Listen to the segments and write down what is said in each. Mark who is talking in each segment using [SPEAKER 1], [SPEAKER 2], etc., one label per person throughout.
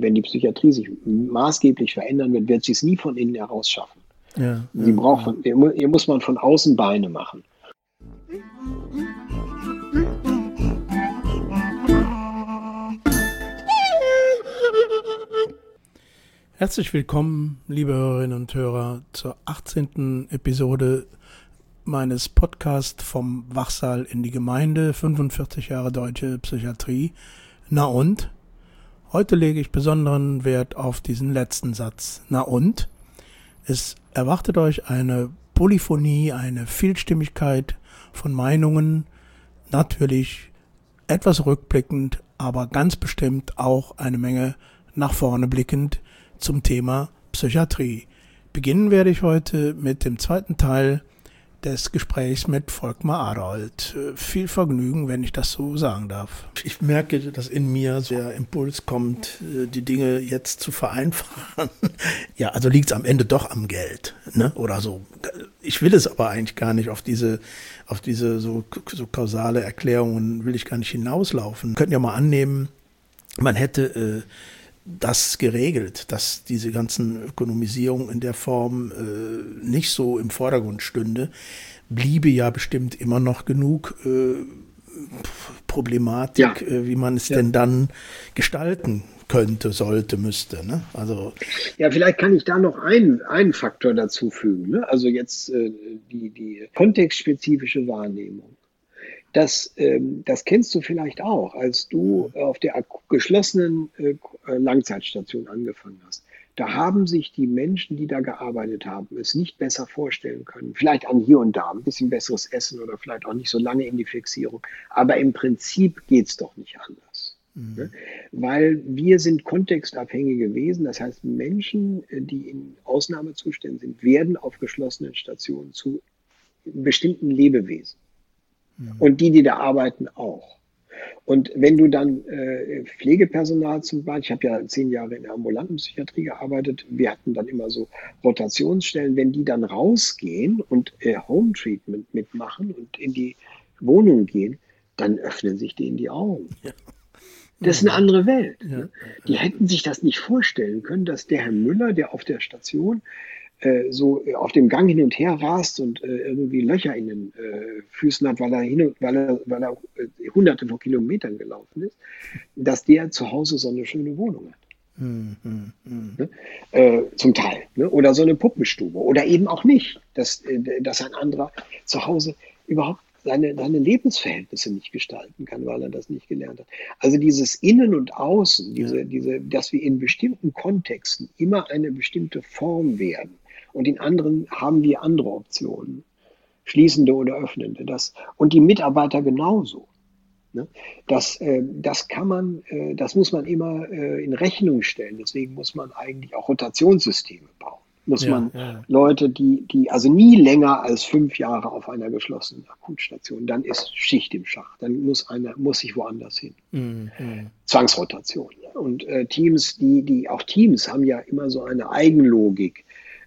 [SPEAKER 1] Wenn die Psychiatrie sich maßgeblich verändern wird, wird sie es nie von innen heraus schaffen.
[SPEAKER 2] Ja,
[SPEAKER 1] Sie braucht, ihr muss man von außen Beine machen.
[SPEAKER 2] Herzlich willkommen, liebe Hörerinnen und Hörer, zur 18. Episode meines Podcasts vom Wachsaal in die Gemeinde, 45 Jahre deutsche Psychiatrie. Na und? Heute lege ich besonderen Wert auf diesen letzten Satz. Na und? Es erwartet euch eine Polyphonie, eine Vielstimmigkeit von Meinungen, natürlich etwas rückblickend, aber ganz bestimmt auch eine Menge nach vorne blickend zum Thema Psychiatrie. Beginnen werde ich heute mit dem zweiten Teil des Gesprächs mit Volkmar Adold. Viel Vergnügen, wenn ich das so sagen darf. Ich merke, dass in mir der Impuls kommt, die Dinge jetzt zu vereinfachen. Ja, also liegt es am Ende doch am Geld, ne? Oder so. Ich will es aber eigentlich gar nicht auf diese so kausale Erklärungen will ich gar nicht hinauslaufen. Wir könnten ja mal annehmen, man hätte das geregelt, dass diese ganzen Ökonomisierung in der Form nicht so im Vordergrund stünde, bliebe ja bestimmt immer noch genug Problematik, wie man es denn dann gestalten könnte, sollte, müsste. Ne? Also
[SPEAKER 1] ja, vielleicht kann ich da noch einen Faktor dazu fügen. Ne? Also jetzt die kontextspezifische Wahrnehmung. Das kennst du vielleicht auch, als du auf der geschlossenen Langzeitstation angefangen hast. Da haben sich die Menschen, die da gearbeitet haben, es nicht besser vorstellen können. Vielleicht an hier und da ein bisschen besseres Essen oder vielleicht auch nicht so lange in die Fixierung. Aber im Prinzip geht's doch nicht anders. Ne? Weil wir sind kontextabhängige Wesen. Das heißt, Menschen, die in Ausnahmezuständen sind, werden auf geschlossenen Stationen zu bestimmten Lebewesen. Und die da arbeiten, auch. Und wenn du dann Pflegepersonal zum Beispiel, ich habe ja 10 Jahre in der ambulanten Psychiatrie gearbeitet, wir hatten dann immer so Rotationsstellen, wenn die dann rausgehen und Home Treatment mitmachen und in die Wohnung gehen, dann öffnen sich denen die Augen. Ja. Das ist eine andere Welt. Ja. Ne? Die hätten sich das nicht vorstellen können, dass der Herr Müller, der auf der Station so auf dem Gang hin und her rast und irgendwie Löcher in den Füßen hat, weil er hunderte von Kilometern gelaufen ist, dass der zu Hause so eine schöne Wohnung hat. Ne? Zum Teil. Ne? Oder so eine Puppenstube. Oder eben auch nicht, dass ein anderer zu Hause überhaupt seine Lebensverhältnisse nicht gestalten kann, weil er das nicht gelernt hat. Also dieses Innen und Außen, dass wir in bestimmten Kontexten immer eine bestimmte Form werden und in anderen haben wir andere Optionen, schließende oder öffnende. Und die Mitarbeiter genauso. Ne? Das muss man immer in Rechnung stellen. Deswegen muss man eigentlich auch Rotationssysteme bauen. Leute, die also nie länger als 5 Jahre auf einer geschlossenen Akutstation, dann ist Schicht im Schacht, dann muss sich woanders hin. Zwangsrotation. Und Teams haben ja immer so eine Eigenlogik,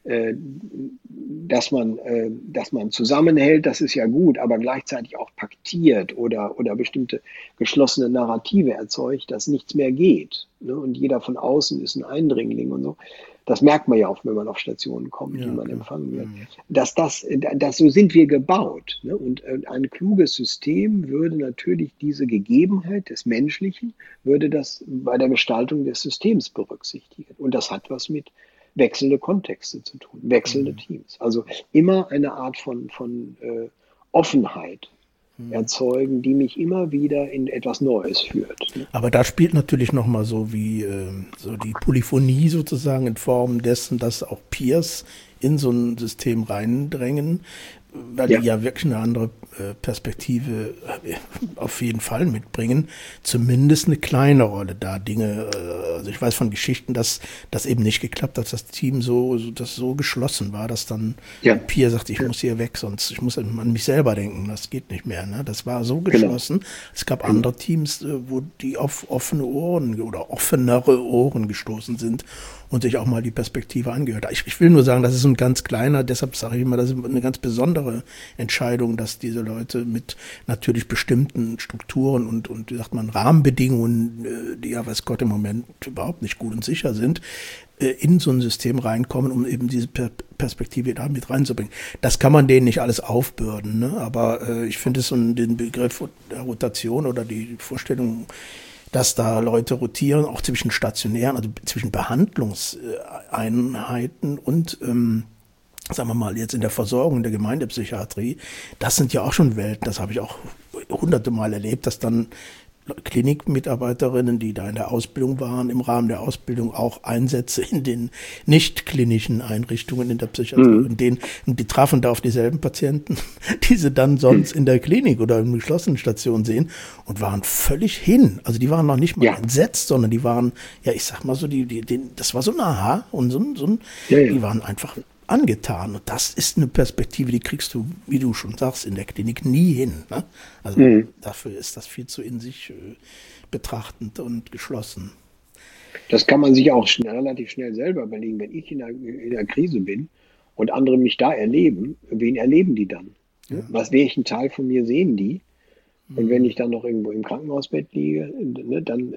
[SPEAKER 1] dass man zusammenhält, das ist ja gut, aber gleichzeitig auch paktiert oder bestimmte geschlossene Narrative erzeugt, dass nichts mehr geht. Ne? Und jeder von außen ist ein Eindringling und so. Das merkt man ja auch, wenn man auf Stationen kommt, die man empfangen wird. So sind wir gebaut. Ne? Und ein kluges System würde natürlich diese Gegebenheit des Menschlichen, würde das bei der Gestaltung des Systems berücksichtigen. Und das hat was mit wechselnde Kontexte zu tun, wechselnde Teams. Also immer eine Art von Offenheit erzeugen, die mich immer wieder in etwas Neues führt.
[SPEAKER 2] Aber da spielt natürlich nochmal so wie so die Polyphonie sozusagen in Form dessen, dass auch Peers in so ein System reindrängen, weil die ja wirklich eine andere Perspektive auf jeden Fall mitbringen, zumindest eine kleine Rolle da. Dinge, also ich weiß von Geschichten, dass das eben nicht geklappt hat, dass das Team so geschlossen war, dass dann ein Peer sagt, ich muss hier weg, sonst ich muss an mich selber denken, das geht nicht mehr. Ne? Das war so geschlossen. Genau. Es gab andere Teams, wo die auf offene Ohren oder offenere Ohren gestoßen sind und sich auch mal die Perspektive angehört. Ich will nur sagen, das ist ein ganz kleiner, deshalb sage ich immer, das ist eine ganz besondere andere Entscheidung, dass diese Leute mit natürlich bestimmten Strukturen und wie sagt man, Rahmenbedingungen, die ja weiß Gott im Moment überhaupt nicht gut und sicher sind, in so ein System reinkommen, um eben diese Perspektive da mit reinzubringen. Das kann man denen nicht alles aufbürden, ne? Aber ich finde es den Begriff der Rotation oder die Vorstellung, dass da Leute rotieren, auch zwischen stationären, also zwischen Behandlungseinheiten und, sagen wir mal, jetzt in der Versorgung der Gemeindepsychiatrie, das sind ja auch schon Welten, das habe ich auch hunderte Mal erlebt, dass dann Klinikmitarbeiterinnen, die da in der Ausbildung waren, im Rahmen der Ausbildung auch Einsätze in den nicht klinischen Einrichtungen in der Psychiatrie und die trafen da auf dieselben Patienten, die sie dann sonst in der Klinik oder in geschlossenen Stationen sehen und waren völlig hin. Also die waren noch nicht mal entsetzt, sondern die waren, ja ich sag mal so, das war so ein Aha und die waren einfach angetan. Und das ist eine Perspektive, die kriegst du, wie du schon sagst, in der Klinik nie hin. Ne? Also dafür ist das viel zu in sich betrachtend und geschlossen.
[SPEAKER 1] Das kann man sich auch relativ schnell selber überlegen. Wenn ich in der Krise bin und andere mich da erleben, wen erleben die dann? Ja. Welchen Teil von mir sehen die? Und wenn ich dann noch irgendwo im Krankenhausbett liege, ne, dann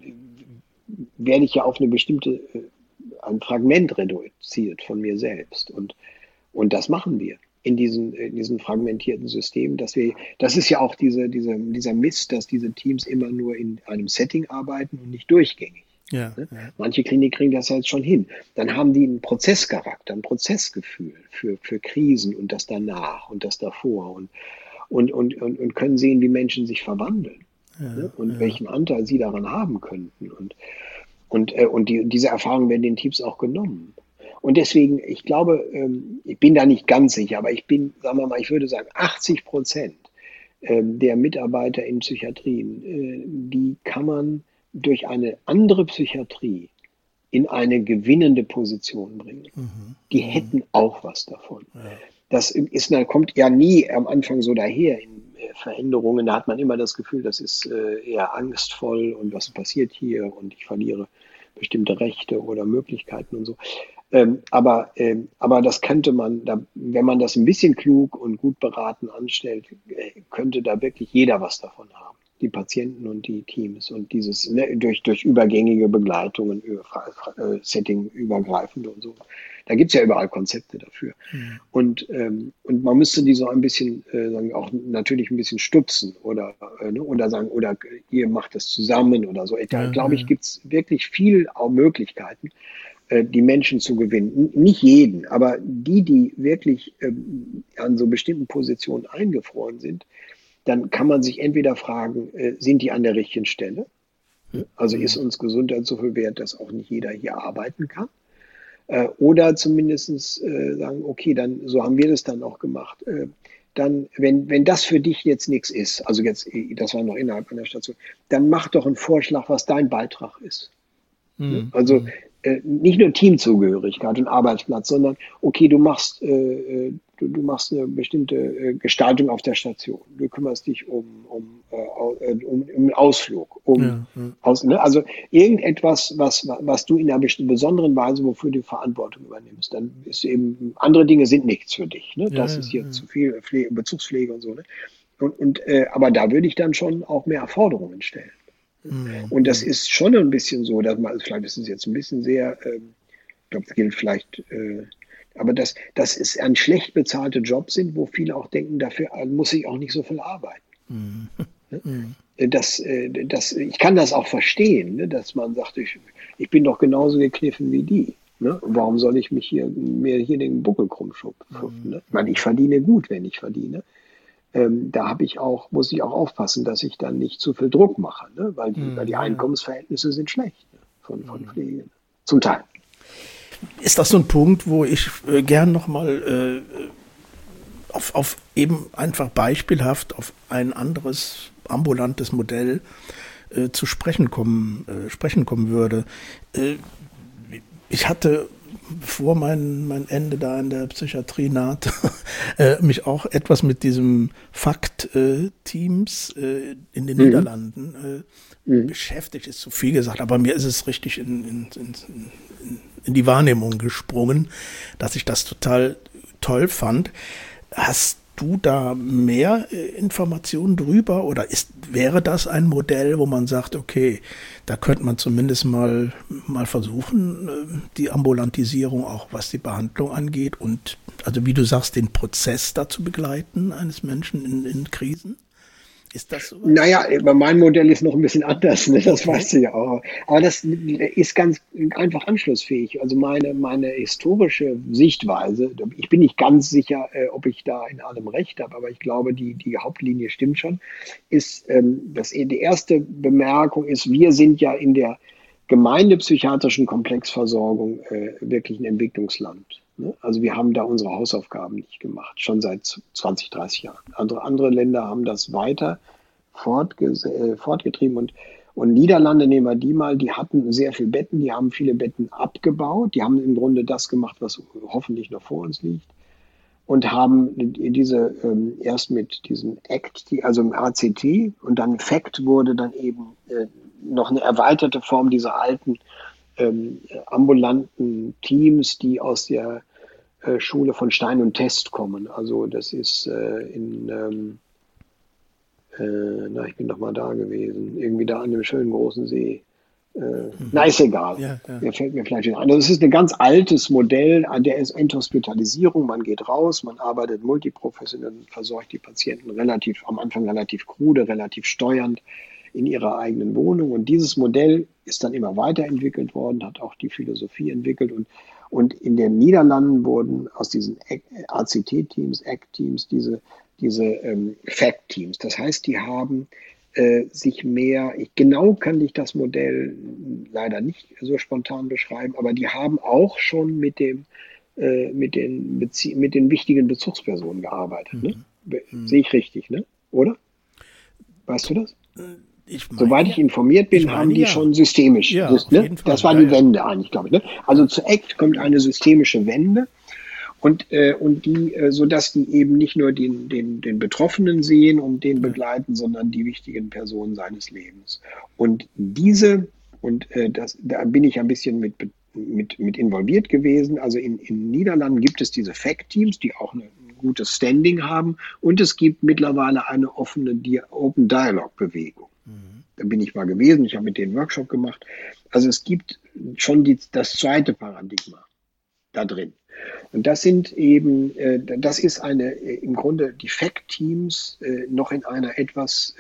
[SPEAKER 1] werde ich ja auf eine bestimmte ein Fragment reduziert von mir selbst. Und das machen wir in diesen fragmentierten Systemen. Das ist ja auch dieser Mist, dass diese Teams immer nur in einem Setting arbeiten und nicht durchgängig. Ja. Manche Kliniken kriegen das jetzt schon hin. Dann haben die einen Prozesscharakter, ein Prozessgefühl für Krisen und das danach und das davor und können sehen, wie Menschen sich verwandeln und welchen Anteil sie daran haben könnten. Und diese Erfahrungen werden den Teams auch genommen. Und deswegen, ich glaube, ich bin da nicht ganz sicher, aber ich würde sagen, 80% der Mitarbeiter in Psychiatrien, die kann man durch eine andere Psychiatrie in eine gewinnende Position bringen. Die hätten auch was davon. Ja. Das kommt ja nie am Anfang so daher in Veränderungen. Da hat man immer das Gefühl, das ist eher angstvoll und was passiert hier und ich verliere bestimmte Rechte oder Möglichkeiten und so. Aber das könnte man, wenn man das ein bisschen klug und gut beraten anstellt, könnte da wirklich jeder was davon haben. Die Patienten und die Teams und dieses durch übergängige Begleitungen, Setting-übergreifende und so. Da gibt es ja überall Konzepte dafür. Und man müsste die so ein bisschen auch natürlich ein bisschen stupsen oder sagen, oder ihr macht das zusammen oder so. Glaube ich, gibt es wirklich viel auch Möglichkeiten, die Menschen zu gewinnen. Nicht jeden, aber die wirklich an so bestimmten Positionen eingefroren sind, dann kann man sich entweder fragen, sind die an der richtigen Stelle? Also ist uns Gesundheit so viel wert, dass auch nicht jeder hier arbeiten kann? Oder zumindest sagen, okay, dann so haben wir das dann auch gemacht. Dann, wenn das für dich jetzt nichts ist, also jetzt, das war noch innerhalb einer Station, dann mach doch einen Vorschlag, was dein Beitrag ist. Also nicht nur Teamzugehörigkeit und Arbeitsplatz, sondern okay, du machst eine bestimmte Gestaltung auf der Station. Du kümmerst dich um einen Ausflug, also irgendetwas, was du in einer besonderen Weise, wofür du Verantwortung übernimmst. Dann ist eben, andere Dinge sind nichts für dich. Ne? Das ist hier zu viel Bezugspflege und so. Ne? Aber da würde ich dann schon auch mehr Forderungen stellen. Und das ist schon ein bisschen so, dass vielleicht ist es jetzt ein bisschen sehr, ich glaube, das gilt vielleicht, aber dass es ein schlecht bezahlte Job sind, wo viele auch denken, dafür muss ich auch nicht so viel arbeiten. Ich kann das auch verstehen, ne, dass man sagt, ich bin doch genauso gekniffen wie die. Ne? Warum soll ich mir hier den Buckel krumm schuften? Ne? Ich meine, ich verdiene gut, wenn ich verdiene. Da muss ich auch aufpassen, dass ich dann nicht zu viel Druck mache, ne? weil die Einkommensverhältnisse sind schlecht, ne? von Pflege. Zum Teil.
[SPEAKER 2] Ist das so ein Punkt, wo ich gern nochmal auf eben einfach beispielhaft auf ein anderes ambulantes Modell zu sprechen kommen würde? Ich hatte, bevor mein Ende da in der Psychiatrie nahte, mich auch etwas mit diesem FACT-Teams in den Niederlanden beschäftigt, ist zu viel gesagt, aber mir ist es richtig in die Wahrnehmung gesprungen, dass ich das total toll fand. Hast du da mehr Informationen drüber oder wäre das ein Modell, wo man sagt, okay, da könnte man zumindest mal versuchen, die Ambulantisierung auch was die Behandlung angeht und also wie du sagst, den Prozess da zu begleiten eines Menschen in Krisen? Ist das so?
[SPEAKER 1] Naja, mein Modell ist noch ein bisschen anders, ne? Das weißt du ja auch. Aber das ist ganz einfach anschlussfähig. Also meine historische Sichtweise, ich bin nicht ganz sicher, ob ich da in allem recht habe, aber ich glaube, die Hauptlinie stimmt schon, ist, die erste Bemerkung ist, wir sind ja in der gemeindepsychiatrischen Komplexversorgung wirklich ein Entwicklungsland. Ne? Also wir haben da unsere Hausaufgaben nicht gemacht, schon seit 20, 30 Jahren. Andere Länder haben das weiter fortgetrieben und Niederlande, nehmen wir die mal, die hatten sehr viele Betten, die haben viele Betten abgebaut, die haben im Grunde das gemacht, was hoffentlich noch vor uns liegt und haben diese erst mit diesem ACT, also im ACT und dann FACT wurde dann eben noch eine erweiterte Form dieser alten ambulanten Teams, die aus der Schule von Stein und Test kommen. Also das ist ich bin doch mal da gewesen, irgendwie da an dem schönen großen See. Na, ist egal. Ja. Der fällt mir vielleicht wieder ein. Also es ist ein ganz altes Modell, der ist Enthospitalisierung, man geht raus, man arbeitet multiprofessionell, versorgt die Patienten am Anfang relativ krude, relativ steuernd in ihrer eigenen Wohnung. Und dieses Modell ist dann immer weiterentwickelt worden, hat auch die Philosophie entwickelt. Und in den Niederlanden wurden aus diesen ACT-Teams, ACT-Teams, diese FACT-Teams. Das heißt, die haben sich mehr, genau kann ich das Modell leider nicht so spontan beschreiben, aber die haben auch schon mit den wichtigen Bezugspersonen gearbeitet. Ne? Sehe ich richtig, ne? Oder? Weißt du das? Soweit ich informiert bin, haben die schon systemisch.
[SPEAKER 2] Ja,
[SPEAKER 1] ne? Das war die Wende eigentlich, glaube ich. Ne? Also zu ACT kommt eine systemische Wende. Und die, sodass die eben nicht nur den Betroffenen sehen und den begleiten, sondern die wichtigen Personen seines Lebens. Und da bin ich ein bisschen mit involviert gewesen. Also in Niederlanden gibt es diese FACT-Teams, die auch ein gutes Standing haben. Und es gibt mittlerweile eine offene Open Dialogue-Bewegung. Da bin ich mal gewesen, ich habe mit denen Workshop gemacht. Also es gibt schon das zweite Paradigma da drin. Und das sind eben, das ist im Grunde die FACT-Teams noch in einer etwas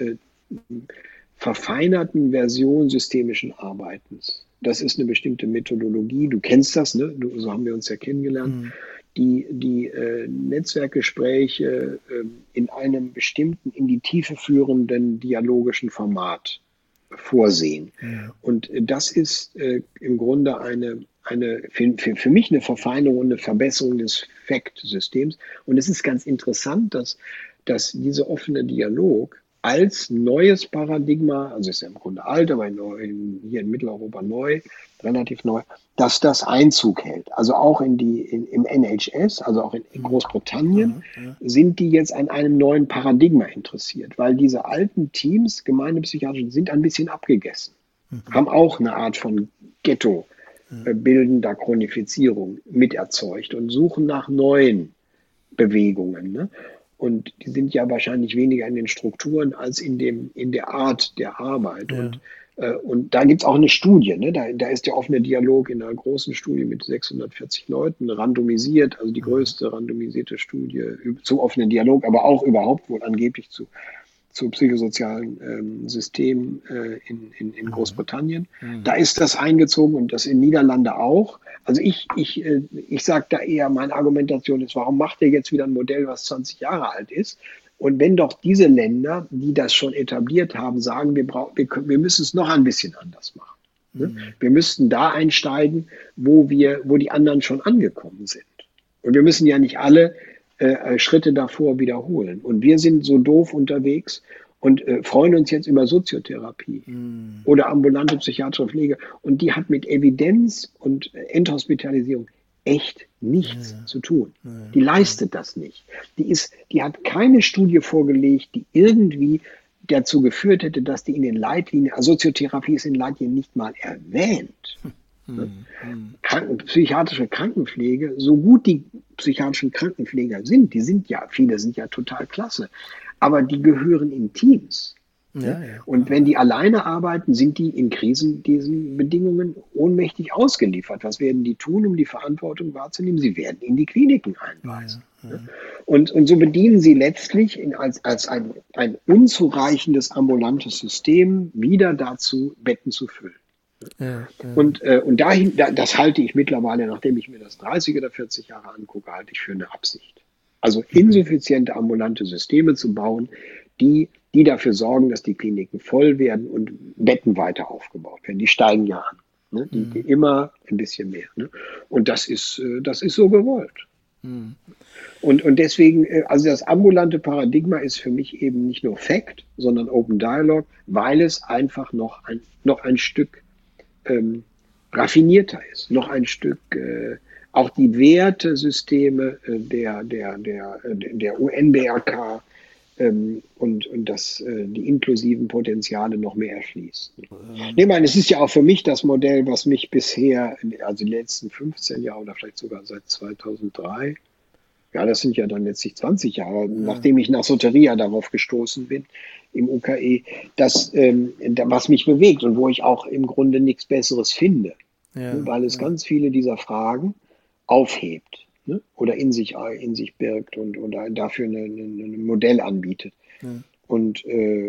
[SPEAKER 1] verfeinerten Version systemischen Arbeitens. Das ist eine bestimmte Methodologie, du kennst das, ne? So haben wir uns ja kennengelernt, die Netzwerkgespräche in einem bestimmten, in die Tiefe führenden dialogischen Format vorsehen. Ja. Und das ist im Grunde für mich eine Verfeinerung und eine Verbesserung des FACT-Systems. Und es ist ganz interessant, dass dieser offene Dialog als neues Paradigma, also ist ja im Grunde alt, aber hier in Mitteleuropa neu, relativ neu, dass das Einzug hält. Also auch im NHS, also auch in Großbritannien, sind die jetzt an einem neuen Paradigma interessiert, weil diese alten Teams, gemeindepsychiatrisch, sind ein bisschen abgegessen, haben auch eine Art von Ghetto bildender Chronifizierung miterzeugt und suchen nach neuen Bewegungen. Ne? Und die sind ja wahrscheinlich weniger in den Strukturen als in der Art der Arbeit. Ja. Und da gibt es auch eine Studie. Ne? Da ist der offene Dialog in einer großen Studie mit 640 Leuten randomisiert, also die größte randomisierte Studie zum offenen Dialog, aber auch überhaupt wohl angeblich zu psychosozialen Systemen in Großbritannien. Da ist das eingezogen und das in Niederlande auch. Also ich sage da eher, meine Argumentation ist, warum macht ihr jetzt wieder ein Modell, was 20 Jahre alt ist? Und wenn doch diese Länder, die das schon etabliert haben, sagen, wir müssen es noch ein bisschen anders machen. Ne? Wir müssten da einsteigen, wo die anderen schon angekommen sind. Und wir müssen ja nicht alle Schritte davor wiederholen. Und wir sind so doof unterwegs und freuen uns jetzt über Soziotherapie oder ambulante psychiatrische Pflege. Und die hat mit Evidenz und Enthospitalisierung echt nichts zu tun. Die leistet das nicht. Die hat keine Studie vorgelegt, die irgendwie dazu geführt hätte, dass die in den Leitlinien, also Soziotherapie ist in Leitlinien nicht mal erwähnt. Psychiatrische Krankenpflege, so gut die psychiatrischen Krankenpfleger sind. Viele sind ja total klasse. Aber die gehören in Teams.
[SPEAKER 2] Ja.
[SPEAKER 1] Und wenn die alleine arbeiten, sind die in diesen Bedingungen ohnmächtig ausgeliefert. Was werden die tun, um die Verantwortung wahrzunehmen? Sie werden in die Kliniken einweisen. Ja. Und so bedienen sie letztlich als ein unzureichendes ambulantes System wieder dazu, Betten zu füllen. Ja. Und das halte ich mittlerweile, nachdem ich mir das 30 oder 40 Jahre angucke, halte ich für eine Absicht. Also insuffiziente ambulante Systeme zu bauen, die dafür sorgen, dass die Kliniken voll werden und Betten weiter aufgebaut werden. Die steigen ja an. Ne? Die immer ein bisschen mehr. Ne? Und das ist so gewollt. Und deswegen, also das ambulante Paradigma ist für mich eben nicht nur Fact, sondern Open Dialogue, weil es einfach noch ein Stück raffinierter ist, noch ein Stück auch die Wertesysteme der UNBRK und das die inklusiven Potenziale noch mehr erschließt. Ich meine, es ist ja auch für mich das Modell, was mich bisher, also die letzten 15 Jahre oder vielleicht sogar seit 2003, ja, das sind ja dann letztlich 20 Jahre, nachdem ich nach Soteria darauf gestoßen bin, im UKE, was mich bewegt und wo ich auch im Grunde nichts Besseres finde, weil es ganz viele dieser Fragen aufhebt, ne? Oder in sich birgt und dafür ein Modell anbietet. Und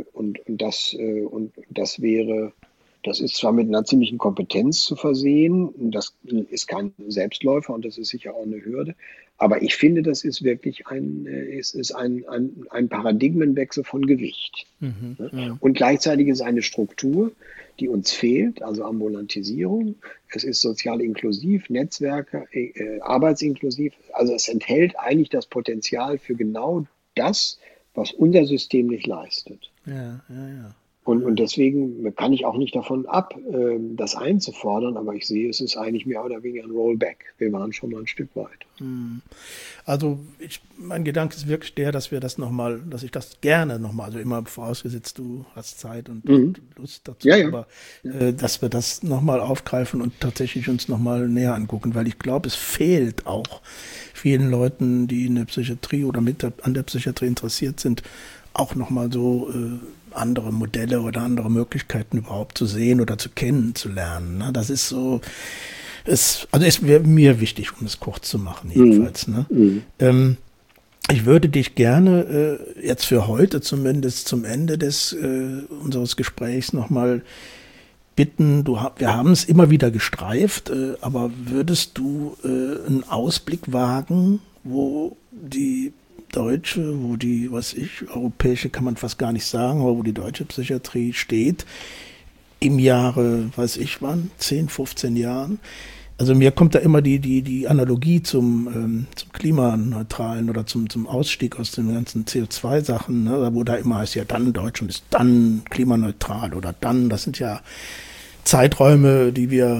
[SPEAKER 1] das ist zwar mit einer ziemlichen Kompetenz zu versehen, das ist kein Selbstläufer und das ist sicher auch eine Hürde, aber ich finde, das ist wirklich ein Paradigmenwechsel von Gewicht. Und gleichzeitig ist eine Struktur, die uns fehlt, also Ambulantisierung. Es ist sozial inklusiv, Netzwerke, arbetsinklusiv. Also es enthält eigentlich das Potenzial für genau das, was unser System nicht leistet.
[SPEAKER 2] Ja.
[SPEAKER 1] Und deswegen kann ich auch nicht davon ab, das einzufordern, aber ich sehe, es ist eigentlich mehr oder weniger ein Rollback. Wir waren schon mal ein Stück weit.
[SPEAKER 2] Also mein Gedanke ist wirklich der, dass ich das gerne nochmal, also immer vorausgesetzt, du hast Zeit und Lust dazu, aber dass wir das nochmal aufgreifen und tatsächlich uns nochmal näher angucken, weil ich glaube, es fehlt auch vielen Leuten, die in der Psychiatrie oder an der Psychiatrie interessiert sind, auch nochmal so andere Modelle oder andere Möglichkeiten überhaupt zu sehen oder zu kennenzulernen. Ne? Das ist so, es wäre mir wichtig, um es kurz zu machen jedenfalls. Ne? Ich würde dich gerne jetzt für heute zumindest zum Ende unseres Gesprächs nochmal bitten, wir haben es immer wieder gestreift, aber würdest du einen Ausblick wagen, wo die deutsche, europäische kann man fast gar nicht sagen, aber wo die deutsche Psychiatrie steht, im Jahre, 10, 15 Jahren. Also mir kommt da immer die Analogie zum klimaneutralen oder zum Ausstieg aus den ganzen CO2-Sachen, ne, wo da immer heißt, ja dann Deutschland ist dann klimaneutral oder dann, das sind ja Zeiträume,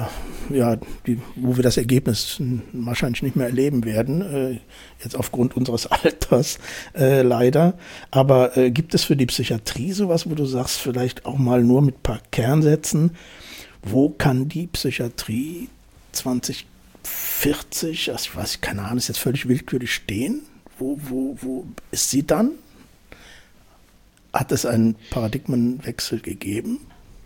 [SPEAKER 2] wo wir das Ergebnis wahrscheinlich nicht mehr erleben werden, jetzt aufgrund unseres Alters leider. Aber gibt es für die Psychiatrie sowas, wo du sagst, vielleicht auch mal nur mit ein paar Kernsätzen, wo kann die Psychiatrie 2040, ich weiß, keine Ahnung, ist jetzt völlig willkürlich stehen? Wo ist sie dann? Hat es einen Paradigmenwechsel gegeben?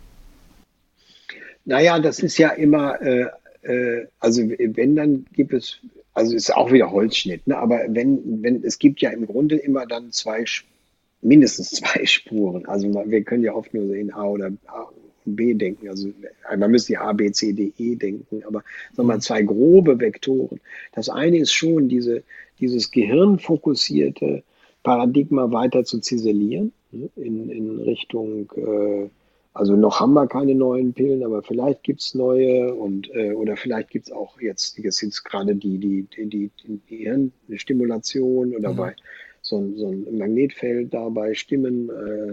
[SPEAKER 1] Naja, das ist ja immer, also wenn, dann gibt es, also ist auch wieder Holzschnitt, ne? Aber es gibt ja im Grunde immer dann mindestens zwei Spuren. Also wir können ja oft nur in A oder A und B denken. Also man müsste ja A, B, C, D, E denken, aber sagen wir mal zwei grobe Vektoren. Das eine ist schon dieses gehirnfokussierte Paradigma weiter zu ziselieren, ne? In Richtung also noch haben wir keine neuen Pillen, aber vielleicht gibt's neue oder vielleicht gibt's auch jetzt gerade die Hirnstimulation oder bei so ein Magnetfeld da bei Stimmen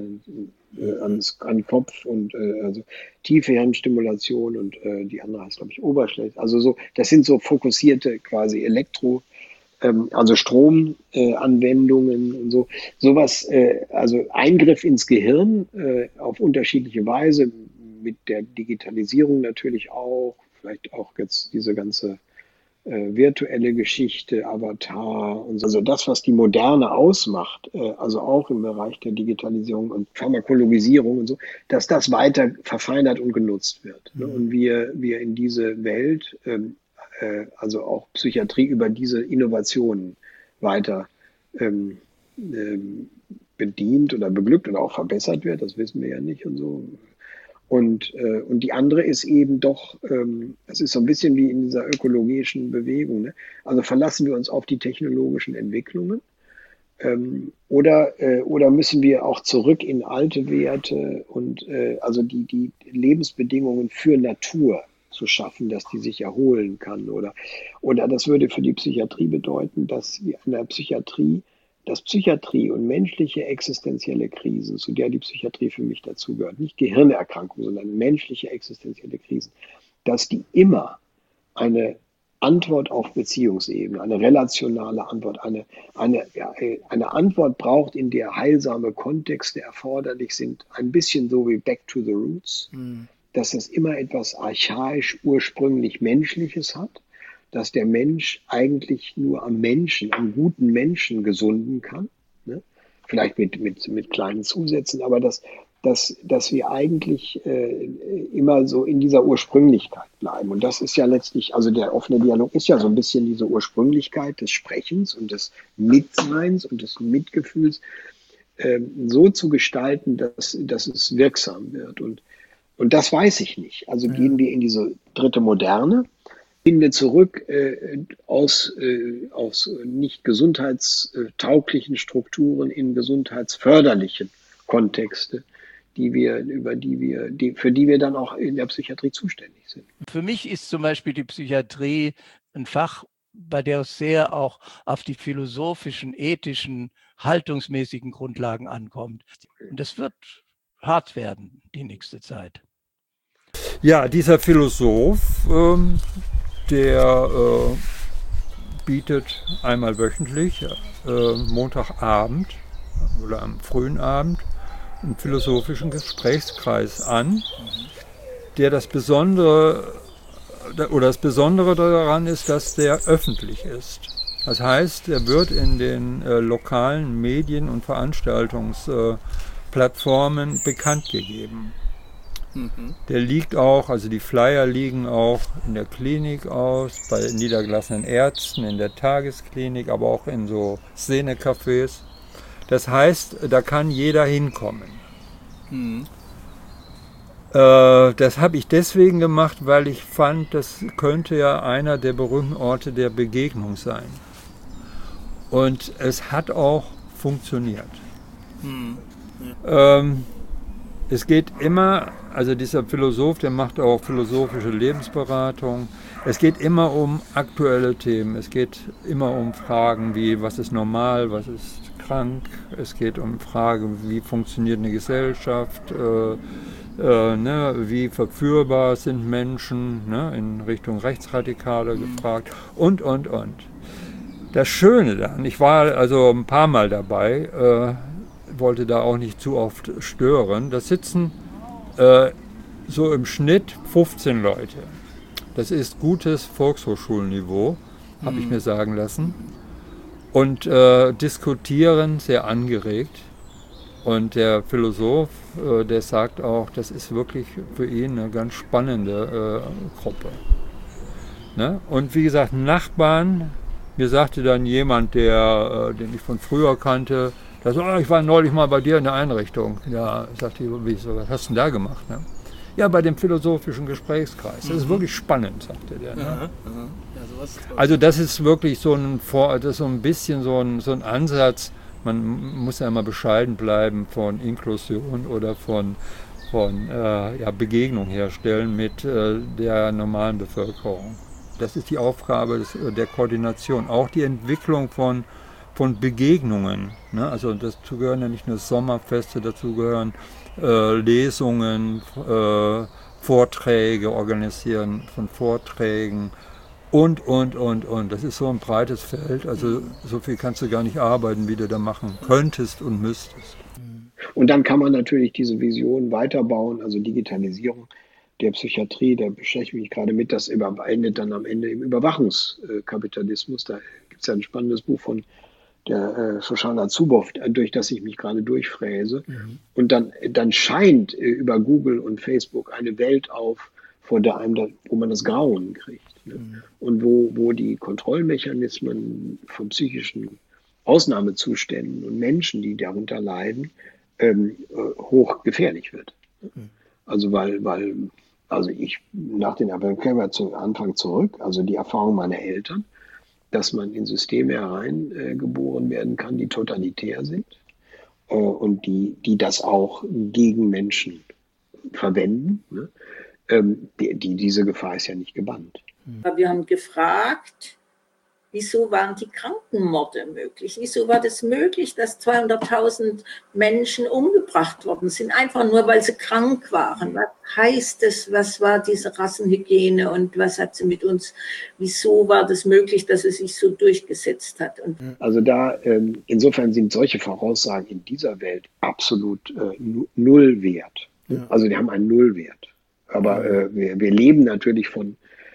[SPEAKER 1] an Kopf und also tiefe Hirnstimulation und die andere heißt, glaube ich, Oberschläge. Also so, das sind so fokussierte quasi also Stromanwendungen und so. Sowas, also Eingriff ins Gehirn auf unterschiedliche Weise, mit der Digitalisierung natürlich auch, vielleicht auch jetzt diese ganze virtuelle Geschichte, Avatar und so. Also das, was die Moderne ausmacht, also auch im Bereich der Digitalisierung und Pharmakologisierung und so, dass das weiter verfeinert und genutzt wird. Ne? Und wir in diese Welt, also auch Psychiatrie über diese Innovationen weiter bedient oder beglückt oder auch verbessert wird, das wissen wir ja nicht und so. Und die andere ist eben doch, es ist so ein bisschen wie in dieser ökologischen Bewegung. Ne? Also verlassen wir uns auf die technologischen Entwicklungen oder müssen wir auch zurück in alte Werte und also die Lebensbedingungen für Natur zu schaffen, dass die sich erholen kann. Oder das würde für die Psychiatrie bedeuten, dass in der Psychiatrie dass Psychiatrie und menschliche existenzielle Krisen, zu der die Psychiatrie für mich dazugehört, nicht Gehirnerkrankungen, sondern menschliche existenzielle Krisen, dass die immer eine Antwort auf Beziehungsebene, eine relationale Antwort, eine Antwort braucht, in der heilsame Kontexte erforderlich sind, ein bisschen so wie Back to the Roots, dass es immer etwas archaisch, ursprünglich Menschliches hat, dass der Mensch eigentlich nur am Menschen, am guten Menschen gesunden kann, ne? Vielleicht mit kleinen Zusätzen, aber dass wir eigentlich immer so in dieser Ursprünglichkeit bleiben. Und das ist ja letztlich, also der offene Dialog ist ja so ein bisschen diese Ursprünglichkeit des Sprechens und des Mitseins und des Mitgefühls so zu gestalten, dass es wirksam wird. Und das weiß ich nicht. Also gehen wir in diese dritte Moderne, gehen wir zurück aus nicht gesundheitstauglichen Strukturen in gesundheitsförderliche Kontexte, für die wir dann auch in der Psychiatrie zuständig sind.
[SPEAKER 3] Für mich ist zum Beispiel die Psychiatrie ein Fach, bei der es sehr auch auf die philosophischen, ethischen, haltungsmäßigen Grundlagen ankommt. Und das wird hart werden, die nächste Zeit.
[SPEAKER 4] Ja, dieser Philosoph, der bietet einmal wöchentlich, Montagabend oder am frühen Abend, einen philosophischen Gesprächskreis an, der das Besondere daran ist, dass der öffentlich ist. Das heißt, er wird in den lokalen Medien und Veranstaltungsplattformen bekannt gegeben. Der liegt auch, also die Flyer liegen auch in der Klinik aus, bei niedergelassenen Ärzten, in der Tagesklinik, aber auch in so Szenecafés. Das heißt, da kann jeder hinkommen. Das habe ich deswegen gemacht, weil ich fand, das könnte ja einer der berühmten Orte der Begegnung sein. Und es hat auch funktioniert. Es geht immer, also dieser Philosoph, der macht auch philosophische Lebensberatung. Es geht immer um aktuelle Themen. Es geht immer um Fragen wie, was ist normal, was ist krank. Es geht um Fragen, wie funktioniert eine Gesellschaft, wie verführbar sind Menschen, ne, in Richtung Rechtsradikale gefragt und. Das Schöne dann, ich war also ein paar Mal dabei, wollte da auch nicht zu oft stören. Da sitzen so im Schnitt 15 Leute. Das ist gutes Volkshochschulniveau, habe ich mir sagen lassen. Und diskutieren sehr angeregt. Und der Philosoph, der sagt auch, das ist wirklich für ihn eine ganz spannende Gruppe. Ne? Und wie gesagt, Nachbarn, mir sagte dann jemand, den ich von früher kannte, der so, ich war neulich mal bei dir in der Einrichtung. Ja, sagte ich, was hast du denn da gemacht? Ne? Ja, bei dem philosophischen Gesprächskreis. Das ist wirklich spannend, sagte der. Ne? Ja, also das ist wirklich so ein bisschen so ein Ansatz. Man muss ja immer bescheiden bleiben von Inklusion oder von Begegnung herstellen mit der normalen Bevölkerung. Das ist die Aufgabe der Koordination, auch die Entwicklung von Begegnungen. Ne? Also dazu gehören ja nicht nur Sommerfeste, dazu gehören Lesungen, Vorträge, Organisieren von Vorträgen und. Das ist so ein breites Feld, also so viel kannst du gar nicht arbeiten, wie du da machen könntest und müsstest.
[SPEAKER 1] Und dann kann man natürlich diese Vision weiterbauen, also Digitalisierung, der Psychiatrie, da beschäftige ich mich gerade mit, das endet dann am Ende im Überwachungskapitalismus. Da gibt es ja ein spannendes Buch von der Shoshana Zuboff, durch das ich mich gerade durchfräse. Und dann scheint über Google und Facebook eine Welt auf, vor der einem, wo man das Grauen kriegt. Ne? Und wo die Kontrollmechanismen von psychischen Ausnahmezuständen und Menschen, die darunter leiden, hochgefährlich wird. Also also ich nach den zu Anfang zurück, also die Erfahrung meiner Eltern, dass man in Systeme hereingeboren werden kann, die totalitär sind und die das auch gegen Menschen verwenden. Ne? Diese Gefahr ist ja nicht gebannt.
[SPEAKER 5] Wir haben gefragt, wieso waren die Krankenmorde möglich? Wieso war das möglich, dass 200.000 Menschen umgebracht worden sind, einfach nur, weil sie krank waren? Was heißt das? Was war diese Rassenhygiene und was hat sie mit uns? Wieso war das möglich, dass es sich so durchgesetzt hat?
[SPEAKER 1] Also insofern sind solche Voraussagen in dieser Welt absolut null wert. Ja. Also die haben einen Nullwert. Aber wir leben natürlich von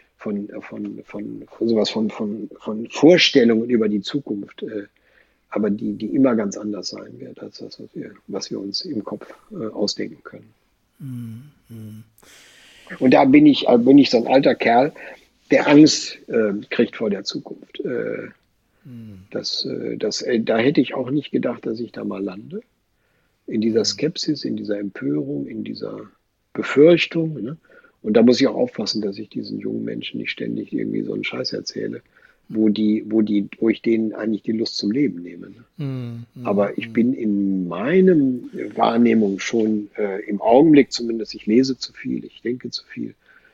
[SPEAKER 1] Vorstellungen über die Zukunft, aber die immer ganz anders sein wird, als das, was wir uns im Kopf ausdenken können. Und da bin ich so ein alter Kerl, der Angst kriegt vor der Zukunft. Da hätte ich auch nicht gedacht, dass ich da mal lande. In dieser Skepsis, in dieser Empörung, in dieser Befürchtung, ne? Und da muss ich auch aufpassen, dass ich diesen jungen Menschen nicht ständig irgendwie so einen Scheiß erzähle, wo ich denen eigentlich die Lust zum Leben nehme. Ne? Aber ich bin in meinem Wahrnehmung schon im Augenblick zumindest, ich lese zu viel, ich denke zu viel,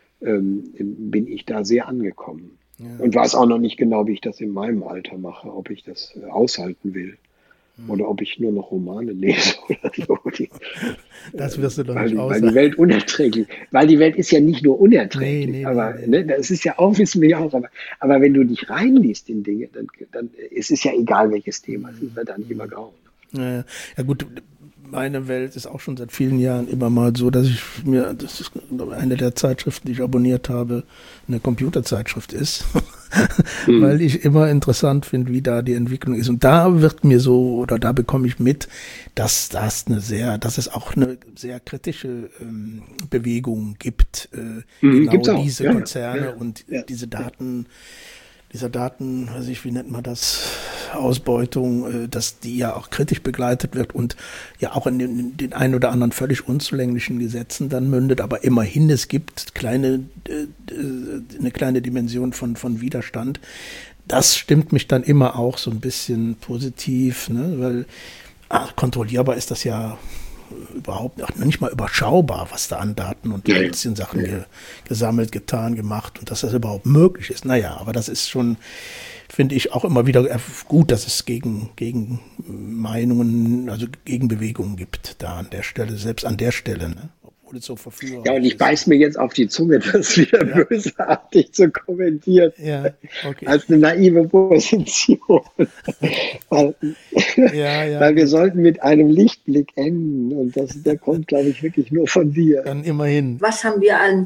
[SPEAKER 1] bin ich da sehr angekommen. Ja. Und weiß auch noch nicht genau, wie ich das in meinem Alter mache, ob ich das aushalten will. Oder ob ich nur noch Romane lese oder so.
[SPEAKER 2] Das wirst du doch nicht
[SPEAKER 1] aushalten. Weil die Welt unerträglich, weil die Welt ist ja nicht nur unerträglich,
[SPEAKER 2] nee.
[SPEAKER 1] Ne, das ist ja auch, wissen wir ja auch, aber wenn du dich reinliest in Dinge, dann es ist ja egal, welches Thema, es wird da nicht immer grau.
[SPEAKER 2] Ja gut, meine Welt ist auch schon seit vielen Jahren immer mal so, dass das ist eine der Zeitschriften, die ich abonniert habe, eine Computerzeitschrift ist, weil ich immer interessant finde, wie da die Entwicklung ist. Und da da bekomme ich mit, dass es auch eine sehr kritische Bewegung gibt, genau diese Konzerne und diese Daten. Dieser wie nennt man das, Ausbeutung, dass die ja auch kritisch begleitet wird und ja auch in den ein oder anderen völlig unzulänglichen Gesetzen dann mündet, aber immerhin, es gibt eine kleine Dimension von Widerstand. Das stimmt mich dann immer auch so ein bisschen positiv, ne, weil kontrollierbar ist das ja überhaupt noch nicht mal überschaubar, was da an Daten und Sachen gesammelt, getan, gemacht und dass das überhaupt möglich ist. Naja, aber das ist schon, finde ich, auch immer wieder gut, dass es gegen Meinungen, also Gegenbewegungen gibt, da an der Stelle, selbst an der Stelle, ne? Obwohl es so verführerisch ist.
[SPEAKER 1] Ja, und ich beiß mir jetzt auf die Zunge, das wieder bösartig zu kommentieren. Ja, okay. Als eine naive Position. Weil wir sollten mit einem Lichtblick enden und der kommt, glaube ich, wirklich nur von dir.
[SPEAKER 2] Dann immerhin.
[SPEAKER 5] Was haben wir an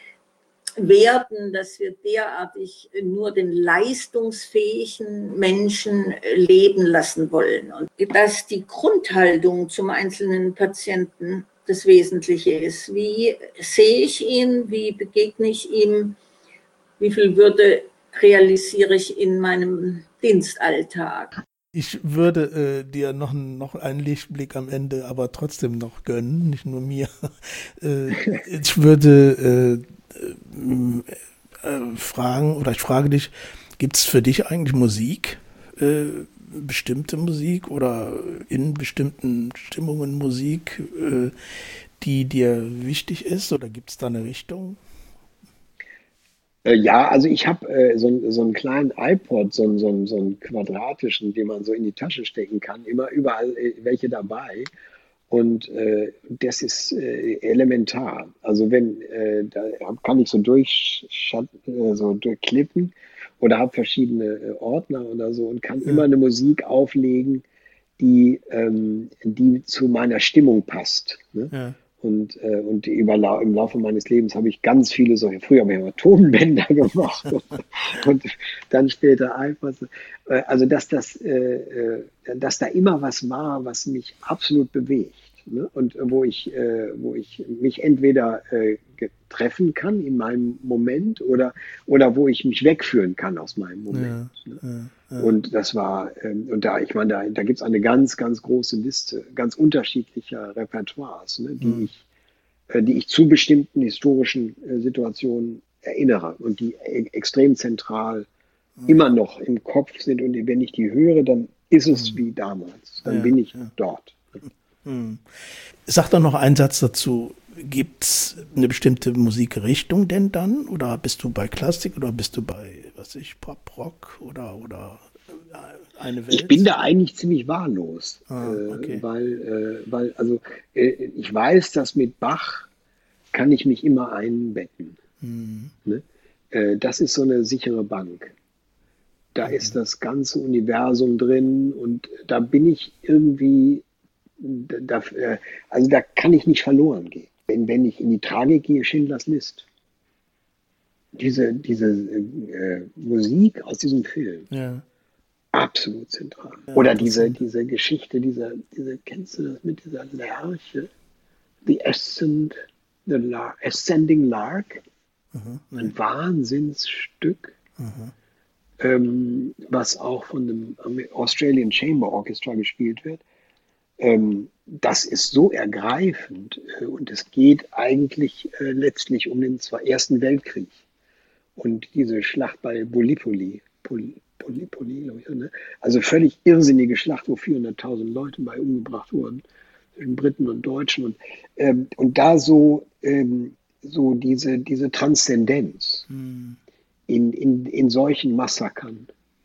[SPEAKER 5] Werten, dass wir derartig nur den leistungsfähigen Menschen leben lassen wollen und dass die Grundhaltung zum einzelnen Patienten das Wesentliche ist. Wie sehe ich ihn? Wie begegne ich ihm? Wie viel Würde realisiere ich in meinem Dienstalltag?
[SPEAKER 2] Ich würde dir noch einen Lichtblick am Ende, aber trotzdem noch gönnen, nicht nur mir. Ich würde ich frage dich, gibt es für dich eigentlich Musik, bestimmte Musik oder in bestimmten Stimmungen Musik, die dir wichtig ist, oder gibt es da eine Richtung?
[SPEAKER 1] Ja, also ich habe so einen kleinen iPod, so einen quadratischen, den man so in die Tasche stecken kann, immer überall welche dabei. Und das ist elementar. Also da kann ich so durchklippen oder habe verschiedene Ordner oder so und kann immer eine Musik auflegen, die zu meiner Stimmung passt. Ne? Ja. Und im Laufe meines Lebens habe ich ganz viele solche, früher habe ich immer Tonbänder gemacht und dann später einfach so. Also dass da immer was war, was mich absolut bewegt. Ne? Und wo ich mich entweder treffen kann in meinem Moment oder wo ich mich wegführen kann aus meinem Moment.
[SPEAKER 2] Ja,
[SPEAKER 1] ne?
[SPEAKER 2] ja.
[SPEAKER 1] Und das war, und da gibt es eine ganz, ganz große Liste, ganz unterschiedlicher Repertoires, ne, die ich zu bestimmten historischen Situationen erinnere und die extrem zentral immer noch im Kopf sind. Und wenn ich die höre, dann ist es wie damals. Dann bin ich dort.
[SPEAKER 2] Sag doch noch einen Satz dazu. Gibt es eine bestimmte Musikrichtung denn dann? Oder bist du bei Klassik oder bist du bei, Pop, Rock oder eine Welt?
[SPEAKER 1] Ich bin da eigentlich ziemlich wahllos,
[SPEAKER 2] okay.
[SPEAKER 1] weil ich weiß, dass mit Bach kann ich mich immer einbetten. Ne? Das ist so eine sichere Bank. Da ist das ganze Universum drin und da bin ich irgendwie, da kann ich nicht verloren gehen. Wenn ich in die Tragik gehe, Schindlers List. Diese Musik aus diesem Film. Ja. Absolut zentral. Ja, oder diese Geschichte, kennst du das mit dieser Lerche? The Ascending Lark. Ein Wahnsinnsstück, was auch von dem Australian Chamber Orchestra gespielt wird. Das ist so ergreifend und es geht eigentlich letztlich um den Ersten Weltkrieg und diese Schlacht bei Gallipoli, glaube ich, ne? Also völlig irrsinnige Schlacht, wo 400.000 Leute bei umgebracht wurden, zwischen Briten und Deutschen und da so diese Transzendenz in solchen Massakern,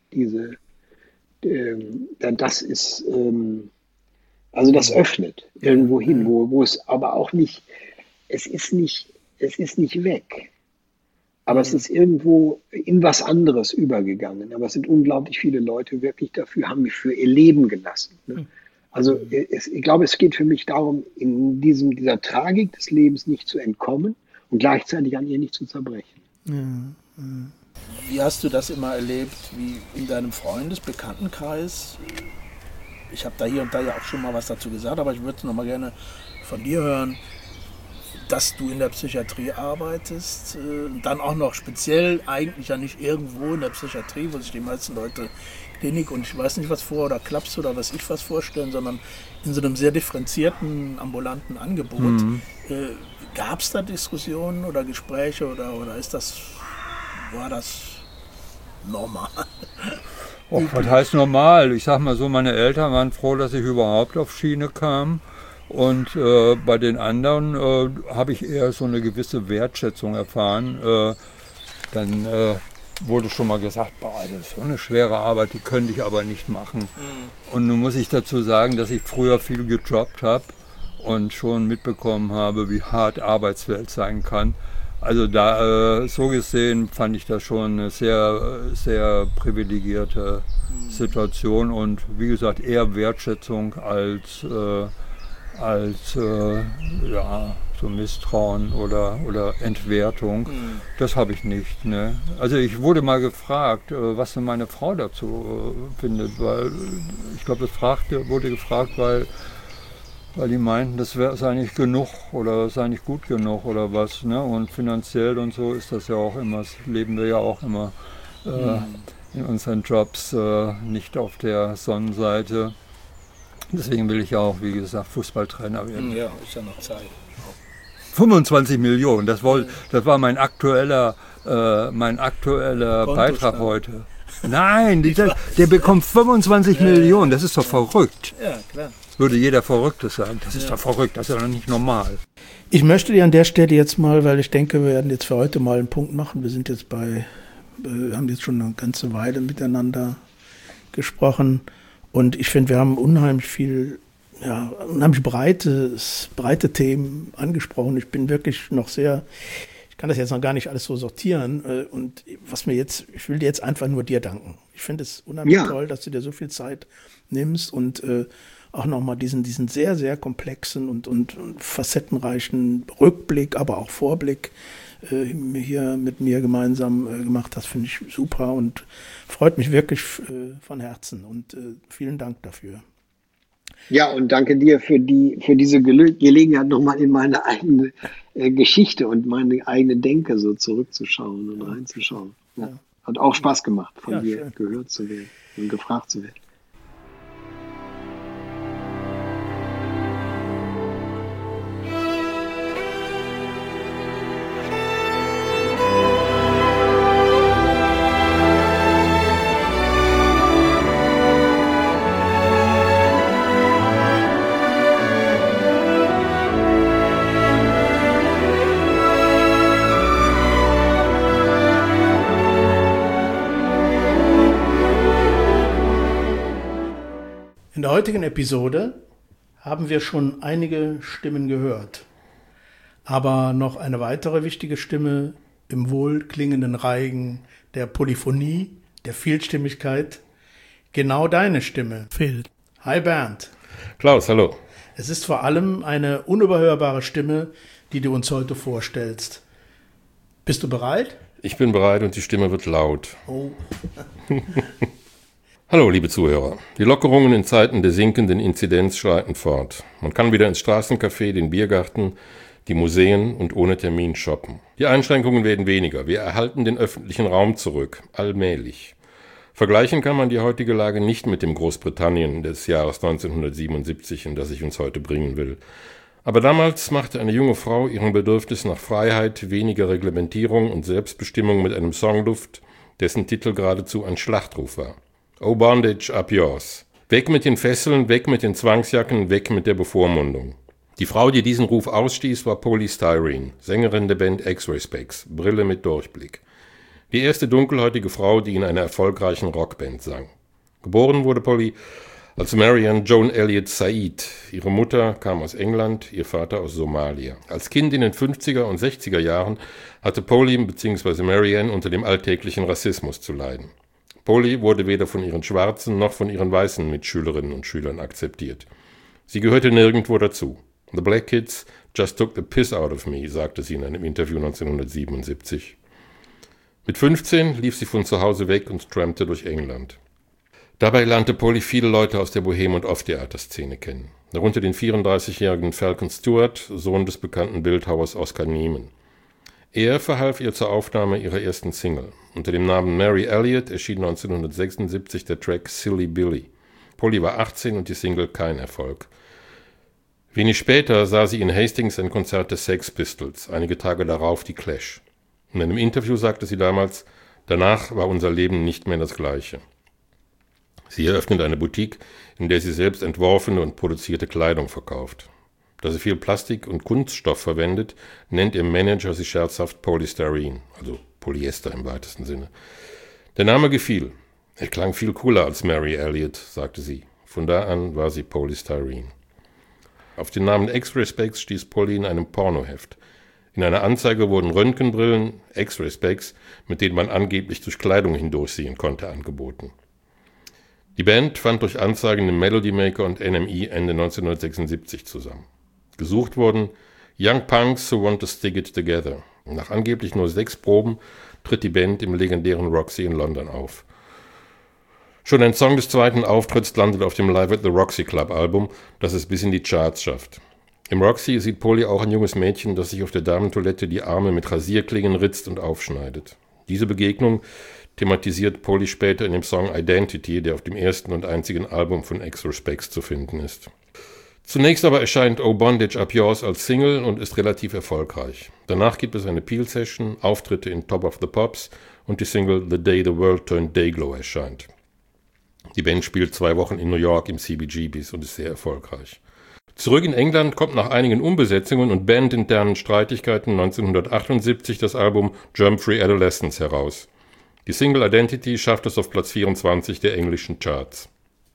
[SPEAKER 1] das ist also das öffnet irgendwo hin, wo es aber auch nicht, es ist nicht weg. Aber es ist irgendwo in was anderes übergegangen. Aber es sind unglaublich viele Leute wirklich haben mich für ihr Leben gelassen. Ne? Also ich glaube, es geht für mich darum, in dieser Tragik des Lebens nicht zu entkommen und gleichzeitig an ihr nicht zu zerbrechen.
[SPEAKER 2] Wie hast du das immer erlebt, wie in deinem Bekanntenkreis? Ich habe da hier und da ja auch schon mal was dazu gesagt, aber ich würde es noch mal gerne von dir hören, dass du in der Psychiatrie arbeitest, dann auch noch speziell eigentlich ja nicht irgendwo in der Psychiatrie, wo sich die meisten Leute Klinik und ich weiß nicht was vor oder Klaps oder was ich was vorstellen, sondern in so einem sehr differenzierten ambulanten Angebot. Gab es da Diskussionen oder Gespräche oder war das normal?
[SPEAKER 4] Och, was heißt normal? Ich sag mal so, meine Eltern waren froh, dass ich überhaupt auf Schiene kam. Und bei den anderen habe ich eher so eine gewisse Wertschätzung erfahren. Dann wurde schon mal gesagt, das ist so eine schwere Arbeit, die könnte ich aber nicht machen. Und nun muss ich dazu sagen, dass ich früher viel gejobbt habe und schon mitbekommen habe, wie hart Arbeitswelt sein kann. Also da so gesehen fand ich das schon eine sehr, sehr privilegierte Situation und wie gesagt eher Wertschätzung als so Misstrauen oder Entwertung. Das habe ich nicht. Ne? Also ich wurde mal gefragt, was denn meine Frau dazu findet, weil ich glaube, wurde gefragt, weil die meinten, das sei nicht genug oder sei nicht gut genug oder was. Ne? Und finanziell und so ist das ja auch immer, das leben wir ja auch immer in unseren Jobs nicht auf der Sonnenseite. Deswegen will ich ja auch, wie gesagt, Fußballtrainer werden.
[SPEAKER 2] Ja, ist ja noch Zeit.
[SPEAKER 4] 25 Millionen, das war mein aktueller Beitrag heute. Nein, der bekommt 25 Millionen, das ist doch verrückt.
[SPEAKER 2] Ja, klar.
[SPEAKER 4] Würde jeder Verrückte sagen, das ist doch verrückt, das ist ja noch nicht normal.
[SPEAKER 2] Ich möchte dir an der Stelle jetzt mal, weil ich denke, wir werden jetzt für heute mal einen Punkt machen. Wir sind jetzt haben jetzt schon eine ganze Weile miteinander gesprochen. Und ich finde, wir haben unheimlich breite Themen angesprochen. Ich bin wirklich noch ich kann das jetzt noch gar nicht alles so sortieren. Und ich will dir jetzt einfach nur dir danken. Ich finde es unheimlich toll, dass du dir so viel Zeit nimmst und auch nochmal diesen sehr, sehr komplexen und facettenreichen Rückblick, aber auch Vorblick hier mit mir gemeinsam gemacht. Das finde ich super und freut mich wirklich von Herzen und vielen Dank dafür.
[SPEAKER 1] Ja, und danke dir für diese Gelegenheit, nochmal in meine eigene Geschichte und meine eigene Denke so zurückzuschauen und reinzuschauen. Ja. Hat auch Spaß gemacht, von dir schön gehört zu werden und gefragt zu werden.
[SPEAKER 2] In der heutigen Episode haben wir schon einige Stimmen gehört, aber noch eine weitere wichtige Stimme im wohlklingenden Reigen der Polyphonie, der Vielstimmigkeit. Genau deine Stimme, Phil. Hi Bernd.
[SPEAKER 6] Klaus, hallo.
[SPEAKER 2] Es ist vor allem eine unüberhörbare Stimme, die du uns heute vorstellst. Bist du bereit?
[SPEAKER 6] Ich bin bereit und die Stimme wird laut.
[SPEAKER 2] Oh.
[SPEAKER 6] Hallo, liebe Zuhörer. Die Lockerungen in Zeiten der sinkenden Inzidenz schreiten fort. Man kann wieder ins Straßencafé, den Biergarten, die Museen und ohne Termin shoppen. Die Einschränkungen werden weniger. Wir erhalten den öffentlichen Raum zurück, allmählich. Vergleichen kann man die heutige Lage nicht mit dem Großbritannien des Jahres 1977, in das ich uns heute bringen will. Aber damals machte eine junge Frau ihrem Bedürfnis nach Freiheit, weniger Reglementierung und Selbstbestimmung mit einem Song Luft, dessen Titel geradezu ein Schlachtruf war. Oh Bondage, up yours. Weg mit den Fesseln, weg mit den Zwangsjacken, weg mit der Bevormundung. Die Frau, die diesen Ruf ausstieß, war Poly Styrene, Sängerin der Band X-Ray Spex, Brille mit Durchblick. Die erste dunkelhäutige Frau, die in einer erfolgreichen Rockband sang. Geboren wurde Poly als Marianne Joan Elliott Said. Ihre Mutter kam aus England, ihr Vater aus Somalia. Als Kind in den 50er und 60er Jahren hatte Poly bzw. Marianne unter dem alltäglichen Rassismus zu leiden. Poly wurde weder von ihren schwarzen noch von ihren weißen Mitschülerinnen und Schülern akzeptiert. Sie gehörte nirgendwo dazu. The black kids just took the piss out of me, sagte sie in einem Interview 1977. Mit 15 lief sie von zu Hause weg und trampte durch England. Dabei lernte Poly viele Leute aus der Bohem- und Off-Theater-Szene kennen. Darunter den 34-jährigen Falcon Stewart, Sohn des bekannten Bildhauers Oscar Niemann. Er verhalf ihr zur Aufnahme ihrer ersten Single. Unter dem Namen Mary Elliott erschien 1976 der Track Silly Billy. Poly war 18 und die Single kein Erfolg. Wenig später sah sie in Hastings ein Konzert der Sex Pistols, einige Tage darauf die Clash. In einem Interview sagte sie damals, danach war unser Leben nicht mehr das gleiche. Sie eröffnet eine Boutique, in der sie selbst entworfene und produzierte Kleidung verkauft. Da sie viel Plastik und Kunststoff verwendet, nennt ihr Manager sie scherzhaft Polystyrene, also Polyester im weitesten Sinne. Der Name gefiel. Er klang viel cooler als Mary Elliott, sagte sie. Von da an war sie Polystyrene. Auf den Namen X-Ray Spex stieß Poly in einem Pornoheft. In einer Anzeige wurden Röntgenbrillen, X-Ray Spex, mit denen man angeblich durch Kleidung hindurchsehen konnte, angeboten. Die Band fand durch Anzeigen im Melody Maker und NME Ende 1976 zusammen. Gesucht wurden Young Punks who want to stick it together. Nach angeblich nur 6 Proben tritt die Band im legendären Roxy in London auf. Schon ein Song des zweiten Auftritts landet auf dem Live at the Roxy Club Album, das es bis in die Charts schafft. Im Roxy sieht Poly auch ein junges Mädchen, das sich auf der Damentoilette die Arme mit Rasierklingen ritzt und aufschneidet. Diese Begegnung thematisiert Poly später in dem Song Identity, der auf dem ersten und einzigen Album von X-Ray Spex zu finden ist. Zunächst aber erscheint Oh Bondage Up Yours als Single und ist relativ erfolgreich. Danach gibt es eine Peel-Session, Auftritte in Top of the Pops und die Single The Day the World Turned Dayglow erscheint. Die Band spielt 2 Wochen in New York im CBGBs und ist sehr erfolgreich. Zurück in England kommt nach einigen Umbesetzungen und bandinternen Streitigkeiten 1978 das Album Germ Free Adolescence heraus. Die Single Identity schafft es auf Platz 24 der englischen Charts.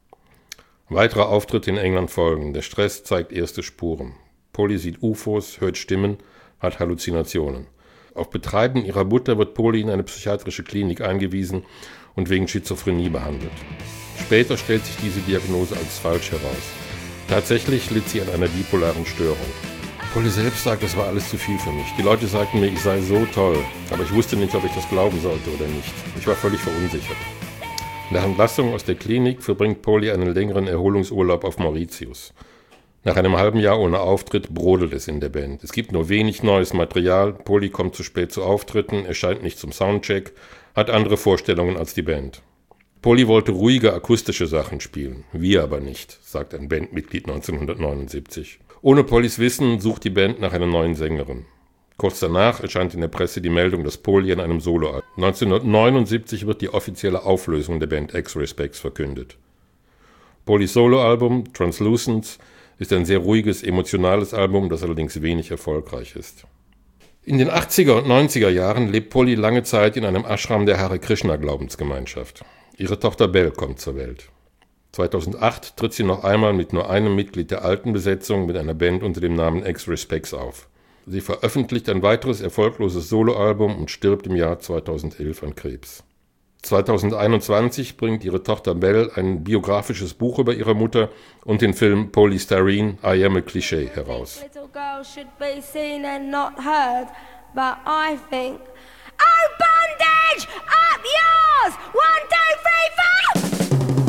[SPEAKER 6] Weitere Auftritte in England folgen. Der Stress zeigt erste Spuren. Poly sieht UFOs, hört Stimmen, hat Halluzinationen. Auf Betreiben ihrer Mutter wird Poly in eine psychiatrische Klinik eingewiesen und wegen Schizophrenie behandelt. Später stellt sich diese Diagnose als falsch heraus. Tatsächlich litt sie an einer bipolaren Störung. Polly selbst sagt, es war alles zu viel für mich. Die Leute sagten mir, ich sei so toll, aber ich wusste nicht, ob ich das glauben sollte oder nicht. Ich war völlig verunsichert. Nach Entlassung aus der Klinik verbringt Polly einen längeren Erholungsurlaub auf Mauritius. Nach einem halben Jahr ohne Auftritt brodelt es in der Band. Es gibt nur wenig neues Material, Polly kommt zu spät zu Auftritten, erscheint nicht zum Soundcheck, hat andere Vorstellungen als die Band. Polly wollte ruhige akustische Sachen spielen, wir aber nicht, sagt ein Bandmitglied 1979. Ohne Pollys Wissen sucht die Band nach einer neuen Sängerin. Kurz danach erscheint in der Presse die Meldung, dass Polly an einem Soloalbum. 1979 wird die offizielle Auflösung der Band Ex-Respects verkündet. Pollys Soloalbum Translucence ist ein sehr ruhiges, emotionales Album, das allerdings wenig erfolgreich ist. In den 80er und 90er Jahren lebt Polly lange Zeit in einem Ashram der Hare Krishna Glaubensgemeinschaft. Ihre Tochter Belle kommt zur Welt. 2008 tritt sie noch einmal mit nur einem Mitglied der alten Besetzung mit einer Band unter dem Namen Ex-Respects auf. Sie veröffentlicht ein weiteres erfolgloses Soloalbum und stirbt im Jahr 2011 an Krebs. 2021 bringt ihre Tochter Belle ein biografisches Buch über ihre Mutter und den Film Polystyrene, I Am a Cliché heraus.
[SPEAKER 7] Little girl should be seen and not heard, but I think, oh bondage, up yours! 1, 2, 3, 4!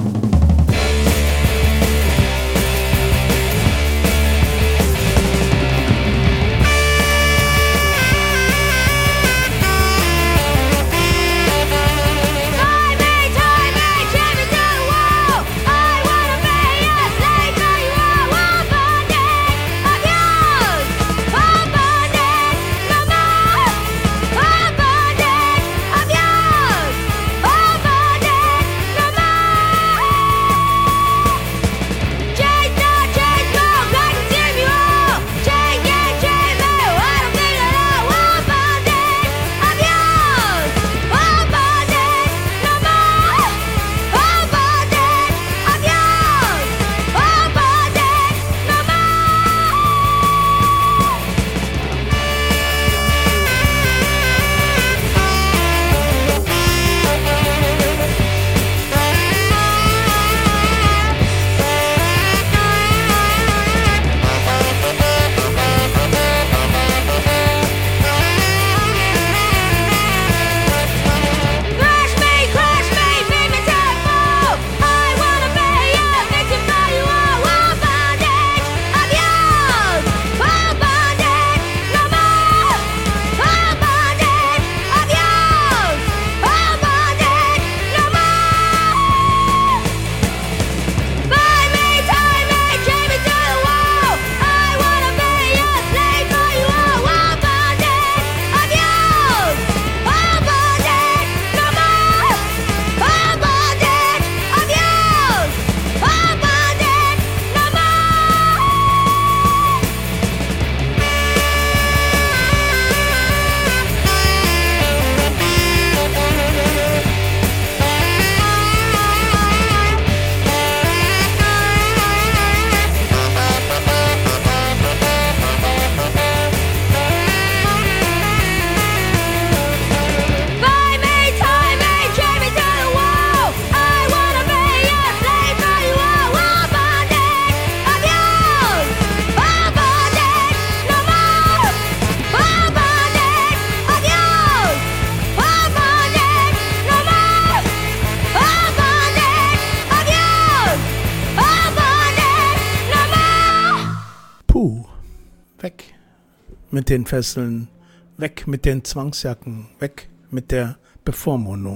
[SPEAKER 2] Weg mit den Fesseln, weg mit den Zwangsjacken, weg mit der Bevormundung.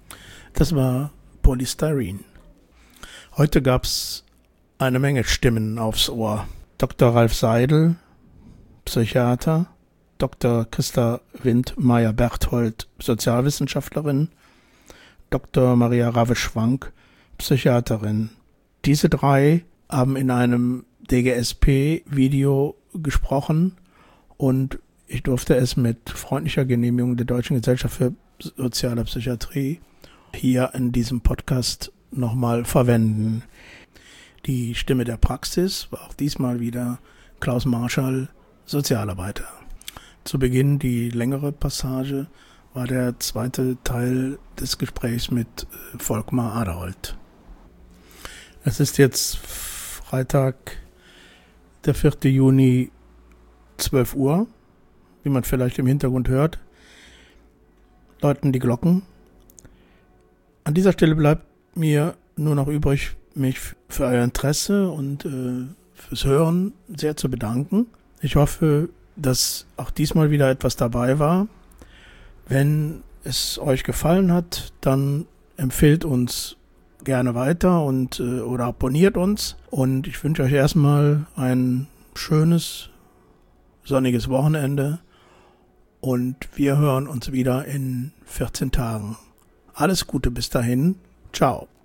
[SPEAKER 2] Das war Polystyrene. Heute gab es eine Menge Stimmen aufs Ohr. Dr. Ralf Seidel, Psychiater, Dr. Christa Wind-Meyer-Berthold, Sozialwissenschaftlerin, Dr. Maria Rave-Schwank, Psychiaterin. Diese drei haben in einem DGSP-Video gesprochen und ich durfte es mit freundlicher Genehmigung der Deutschen Gesellschaft für Soziale Psychiatrie hier in diesem Podcast nochmal verwenden. Die Stimme der Praxis war auch diesmal wieder Klaus Marschall, Sozialarbeiter. Zu Beginn die längere Passage war der zweite Teil des Gesprächs mit Volkmar Aderholt. Es ist jetzt Freitag, der 4. Juni, 12 Uhr, wie man vielleicht im Hintergrund hört, läuten die Glocken. An dieser Stelle bleibt mir nur noch übrig, mich für euer Interesse und fürs Hören sehr zu bedanken. Ich hoffe, dass auch diesmal wieder etwas dabei war. Wenn es euch gefallen hat, dann empfehlt uns gerne weiter und oder abonniert uns. Und ich wünsche euch erstmal ein schönes, sonniges Wochenende. Und wir hören uns wieder in 14 Tagen. Alles Gute bis dahin. Ciao.